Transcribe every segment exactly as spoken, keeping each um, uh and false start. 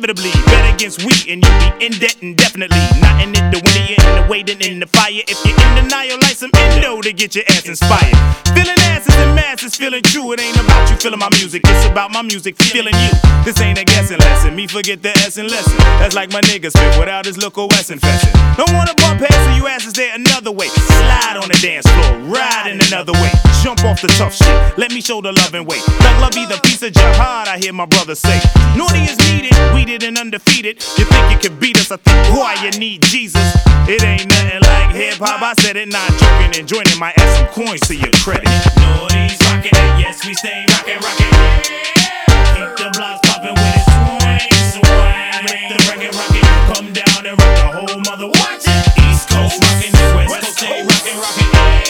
inevitably bet against we, and you'll be in debt indefinitely. Not in it, the winter, you're in the waiting in the fire. If you're in denial, like some endo to get your ass inspired. Feeling asses and masses, feeling true. It ain't about you feeling my music, it's about my music feeling you. This ain't a guessing lesson, me forget the essence lesson. That's like my niggas spit without his local West infesting. Don't wanna bump heads, so you asses there another way. Slide on the dance floor, ride in another way. Jump off the tough shit, let me show the love and weight. Thug love be the piece of jihad, I hear my brother say. Naughty is needed, weeded and undefeated. You think you can beat us, I think why you need Jesus. It ain't nothing like hip-hop, I said it, not joking and joining. My add some coins to your credit. Naughty's rockin' it, yes we stay rockin', rockin'. Keep the blocks poppin' with it, swing, swing. With the record rockin', come down and rock the whole mother. Watch it. East Coast rockin', West Coast stay rockin', rockin'.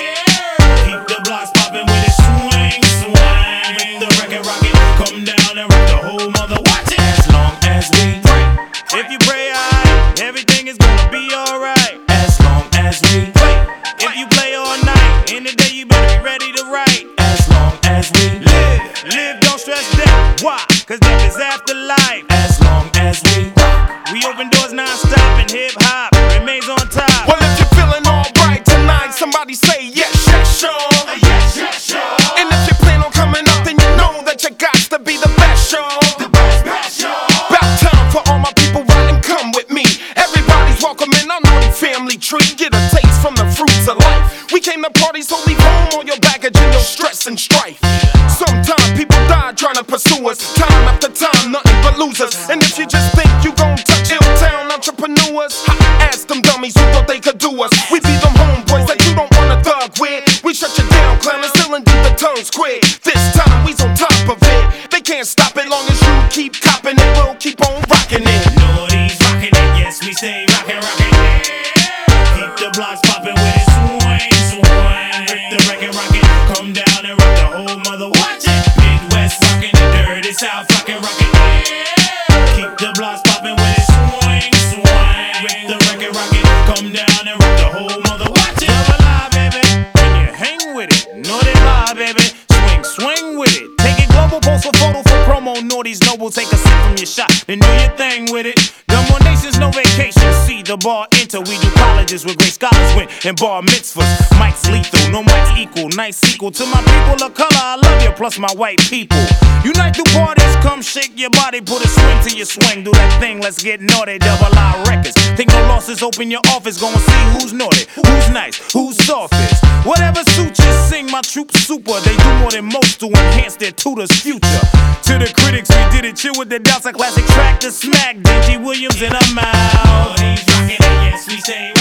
Keep the blocks poppin' with it, swing, swing. With the record rockin', come down and rock the whole mother. Watch it. As long as we pray, if you pray hard, everything is gonna be alright. As long as we play, if you play all night, in the day you better be ready to write. As long as we live, live, don't stress death. Why? Cause death is afterlife. As long as we rock, we open doors non-stop and hip-hop remains on top. Well, if you're feeling alright tonight, somebody say yes, yes, sure. Yes, yes, sure. And if you plan on coming up, then you know that you got to be the best, sure. The best, best, sure. About time for all my people riding, come with me. Everybody's welcome in our naughty family tree. Get a taste from the fruits of life. We came to party, so leave home all your baggage and your stress and strife. Sometimes people die trying to pursue us. Time after time, nothing but losers. And if you just think you gon' touch Ill-Town entrepreneurs, ha, ask them dummies who thought they could do us. We be them homeboys that you don't wanna thug with. We shut you down, clown, and still and do the tongues quick. This time we's on top of it. They can't stop it long as you keep copping it. We'll keep on rocking it. Naughty's rockin' it, yes we stay rockin', rockin'. Keep the blocks poppin' with it, swing, swing. With the record rockin', come down and rock the whole mother. Watch it. Midwest rockin' it, dirty South rockin', rockin'. Keep the blocks poppin' with it, swing, swing. With the record rockin', come down and rock the whole mother. Watch it. Double live, baby, when you hang with it. Naughty live, baby, swing, swing with it. Take it global, post a photo for promo. Naughty's noble, take a sip from your shot, then do your thing with it. No more nations, no vacation. See the bar enter. We do colleges where great scholars went and bar mitzvahs. Mike's lethal, no Mike's equal. Nice sequel to my people of color. I love you, plus my white people. Unite through parties, come shake your body, put a swing to your swing. Do that thing, let's get naughty. Double I records. Take no losses, open your office, gonna see who's naughty, who's nice, who's softest. Whatever suits you, sing my troops super. They do more than most to enhance their tutor's future. To the critics, we did it. Chill with the doubts, a classic track to smack. Dingy Williams and I'm out. Naughty's rockin' it, yes we stay